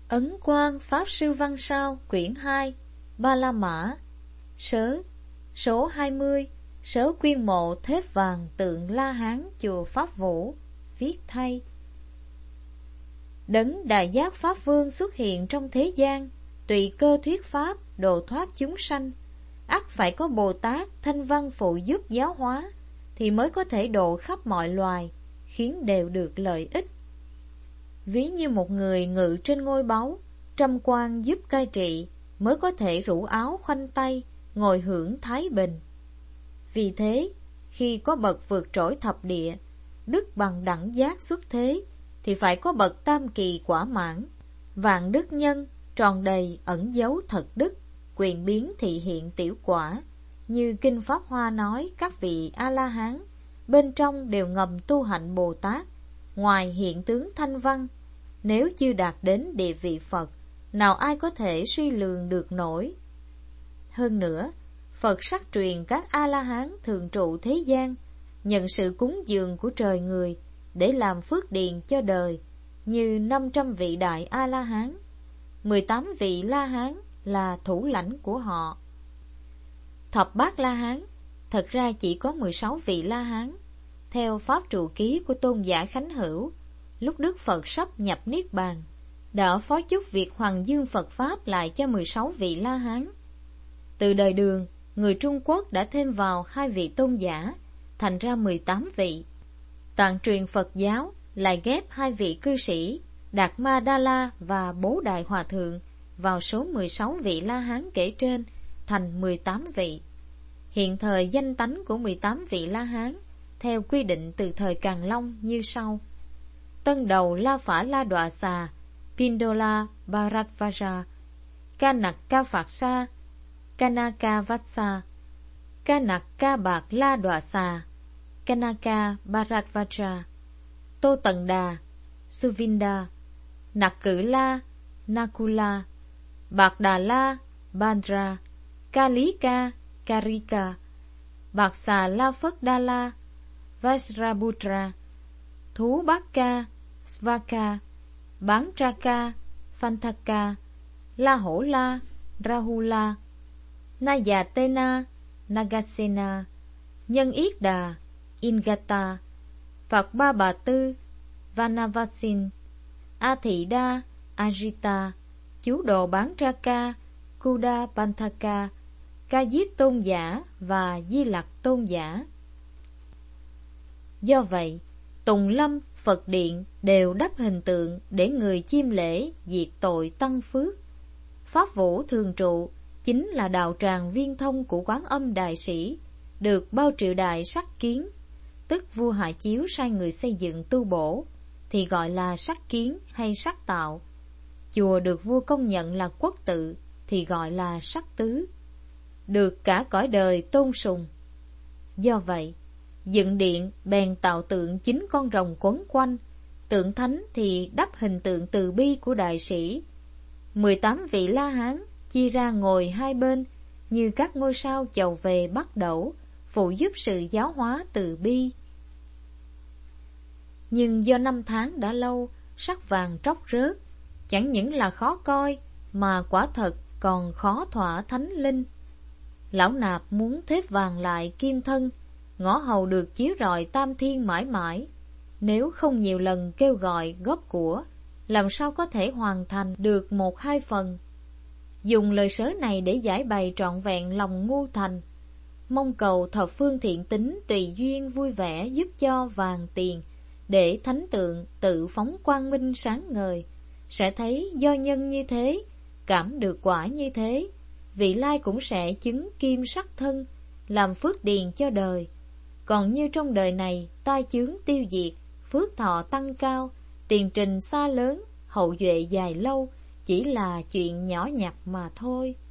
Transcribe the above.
Ấn Quang Pháp Sư Văn Sao quyển 2 Ba La Mã Sớ số 20 Sớ quyên mộ thép vàng tượng La Hán chùa Pháp Vũ. Viết thay: Đấng Đại Giác Pháp Vương xuất hiện trong thế gian, tùy cơ thuyết pháp, độ thoát chúng sanh. Ắt phải có Bồ Tát Thanh Văn phụ giúp giáo hóa, thì mới có thể độ khắp mọi loài, khiến đều được lợi ích. Ví như một người ngự trên ngôi báu, trăm quan giúp cai trị, mới có thể rủ áo khoanh tay, ngồi hưởng thái bình. Vì thế, khi có bậc vượt trội thập địa, đức bằng đẳng giác xuất thế, thì phải có bậc tam kỳ quả mãn, vạn đức nhân, tròn đầy ẩn giấu thật đức, quyền biến thị hiện tiểu quả. Như Kinh Pháp Hoa nói, các vị A-la-hán, bên trong đều ngầm tu hạnh Bồ Tát, ngoài hiện tướng thanh văn. Nếu chưa đạt đến địa vị Phật, nào ai có thể suy lường được nổi. Hơn nữa, Phật sắc truyền các A-la-hán thường trụ thế gian, nhận sự cúng dường của trời người để làm phước điền cho đời, như 500 vị đại A-la-hán, 18 vị La-hán là thủ lãnh của họ. Thập bát La-hán, thật ra chỉ có 16 vị La-hán. Theo pháp trụ ký của tôn giả Khánh Hữu, lúc Đức Phật sắp nhập Niết Bàn, đã phó chúc việc Hoàng Dương Phật Pháp lại cho 16 vị La-hán. Từ đời Đường, người Trung Quốc đã thêm vào 2 vị tôn giả, thành ra 18 vị. Tạng truyền Phật giáo lại ghép 2 vị cư sĩ, Đạt Ma Đa La và Bố Đại Hòa Thượng vào số 16 vị La-hán kể trên, thành 18 vị. Hiện thời danh tánh của 18 vị La-hán, theo quy định từ thời Càn Long như sau: Tân đầu La Phả La Đọa Xà, Pindola Bharadvaja, Kanaka Phạt Sa, Kanaka Vatsa, Kanaka Bạc La Đọa Xà, Kanaka Bharadvaja, Tô Tần Đà, Suvinda, Nặc Cử La, Nakula, Bạc Đà La, Bandra, Kalika, Karika, Bạc Xà La Phất Đa La, Vajraputra, Thú Bát Ca, Svaka, Bán Traka, Phantaka, La Hổ La, Rahula, Nayatena, Nagasena, Nhân Yết Đà, Ingata, Phật Ba Bà Tư, Vanavasin, A Thị Đa, Ajita, Chú Đồ Bán Traka, Kuda Panthaka, Ca Diếp Tôn Giả và Di Lặc Tôn Giả. Do vậy, Tùng Lâm, Phật Điện đều đắp hình tượng để người chiêm lễ diệt tội tăng phước. Pháp Vũ thường trụ chính là đạo tràng viên thông của Quán Âm Đại Sĩ, được bao triệu đại sắc kiến, tức vua Hạ Chiếu sai người xây dựng tu bổ, thì gọi là sắc kiến hay sắc tạo. Chùa được vua công nhận là quốc tự thì gọi là sắc tứ, được cả cõi đời tôn sùng. Do vậy, dựng điện bèn tạo tượng 9 con rồng quấn quanh, tượng thánh thì đắp hình tượng từ bi của đại sĩ. 18 vị La-hán chia ra ngồi hai bên, như các ngôi sao chầu về bắt đẩu, phụ giúp sự giáo hóa từ bi. Nhưng do năm tháng đã lâu, sắc vàng tróc rớt, chẳng những là khó coi, mà quả thật còn khó thỏa thánh linh. Lão nạp muốn thép vàng lại kim thân, ngõ hầu được chiếu rọi tam thiên mãi mãi. Nếu không nhiều lần kêu gọi góp của, làm sao có thể hoàn thành được 1-2 phần. Dùng lời sớ này để giải bày trọn vẹn lòng ngu thành, mong cầu thập phương thiện tính tùy duyên vui vẻ giúp cho vàng tiền, để thánh tượng tự phóng quang minh sáng ngời. Sẽ thấy do nhân như thế, cảm được quả như thế, vị lai cũng sẽ chứng kim sắc thân, làm phước điền cho đời. Còn như trong đời này, tai chướng tiêu diệt, phước thọ tăng cao, tiền trình xa lớn, hậu duệ dài lâu, chỉ là chuyện nhỏ nhặt mà thôi.